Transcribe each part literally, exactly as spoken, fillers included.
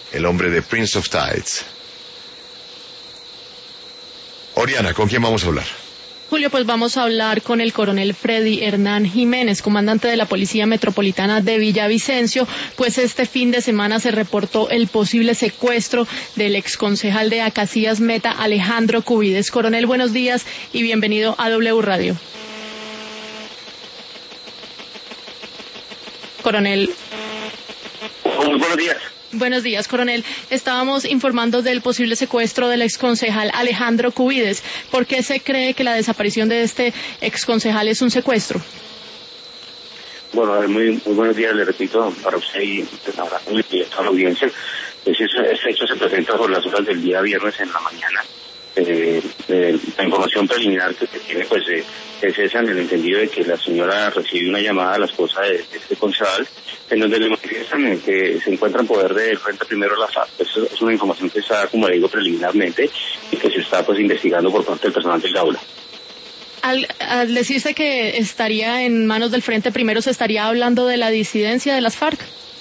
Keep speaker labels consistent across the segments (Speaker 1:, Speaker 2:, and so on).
Speaker 1: el hombre de Prince of Tides. Oriana, ¿con quién vamos a hablar?
Speaker 2: Julio, pues vamos a hablar con el coronel Freddy Hernán Jiménez, comandante de la Policía Metropolitana de Villavicencio, pues este fin de semana se reportó el posible secuestro del exconcejal de Acacías Meta, Alejandro Cubides. Coronel, buenos días y bienvenido a W Radio. Coronel.
Speaker 3: Muy buenos días.
Speaker 2: Buenos días, coronel. Estábamos informando del posible secuestro del exconcejal Alejandro Cubides. ¿Por qué se cree que la desaparición de este exconcejal es un secuestro?
Speaker 3: Bueno, muy, muy buenos días, le repito, para usted y para toda la audiencia. Ese, ese hecho se presenta por las horas del día viernes en la mañana. Eh, eh, la información preliminar que se tiene pues eh, es esa, en el entendido de que la señora recibió una llamada a la esposa de, de este concejal en donde le manifiestan que se encuentra en poder del Frente Primero de la F A R C. Eso es una información que está, como le digo, preliminarmente y que se está pues investigando por parte del personal del aula.
Speaker 2: Al, al decirse que estaría en manos del Frente Primero, ¿se estaría hablando de la disidencia de las FARC?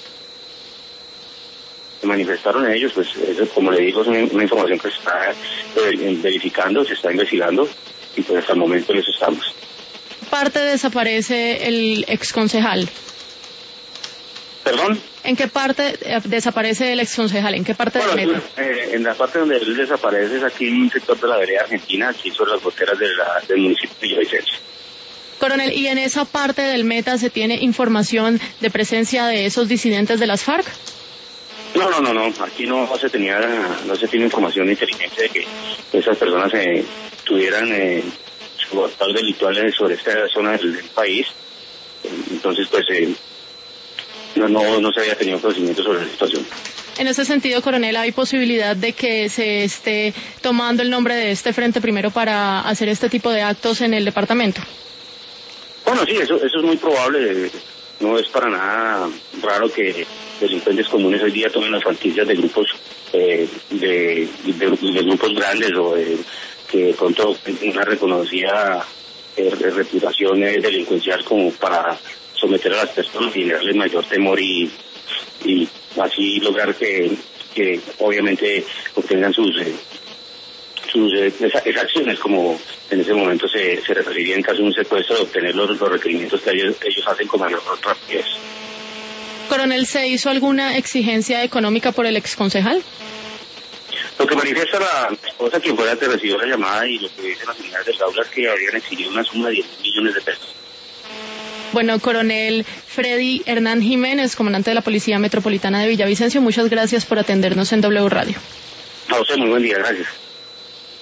Speaker 3: Se manifestaron ellos, pues eso, como le digo, es una, una información que se está eh, verificando, se está investigando y pues hasta el momento en eso estamos.
Speaker 2: ¿Parte desaparece el exconcejal?
Speaker 3: ¿Perdón?
Speaker 2: ¿En qué parte eh, desaparece el exconcejal? ¿En qué parte
Speaker 3: bueno,
Speaker 2: del metro?
Speaker 3: Eh, en la parte donde él desaparece es aquí en un sector de la vereda Argentina, aquí sobre las goteras de la, del municipio de Villavicencio.
Speaker 2: Coronel, ¿y en esa parte del Meta se tiene información de presencia de esos disidentes de las FARC?
Speaker 3: No, no, no, no. Aquí no se tenía, no se tiene información inteligente de que esas personas eh, tuvieran eh, su actos delictuales sobre esta zona del, del país. Entonces, pues, eh, no, no, no se había tenido conocimiento sobre la situación.
Speaker 2: En ese sentido, coronel, ¿hay posibilidad de que se esté tomando el nombre de este Frente Primero para hacer este tipo de actos en el departamento?
Speaker 3: Bueno, sí, eso, eso es muy probable. No es para nada raro que delincuentes comunes hoy día tomen las franquicias de grupos eh, de, de, de grupos grandes o de, que de pronto tienen una reconocida eh, reputación eh, delincuencial como para someter a las personas y generarles mayor temor y, y así lograr que, que obviamente obtengan sus eh, sus eh, exacciones, como en ese momento se, se referiría en caso de un secuestro, de obtener los, los requerimientos que ellos, ellos hacen con mayor rapidez.
Speaker 2: Coronel, ¿se hizo alguna exigencia económica por el exconcejal?
Speaker 3: Lo que manifiesta la esposa, quien fue la que recibió la llamada, y lo que dicen las unidades del aula es que habrían exigido una suma de diez millones de pesos.
Speaker 2: Bueno, coronel Freddy Hernán Jiménez, comandante de la Policía Metropolitana de Villavicencio, muchas gracias por atendernos en W Radio.
Speaker 3: A usted, muy buen día, gracias.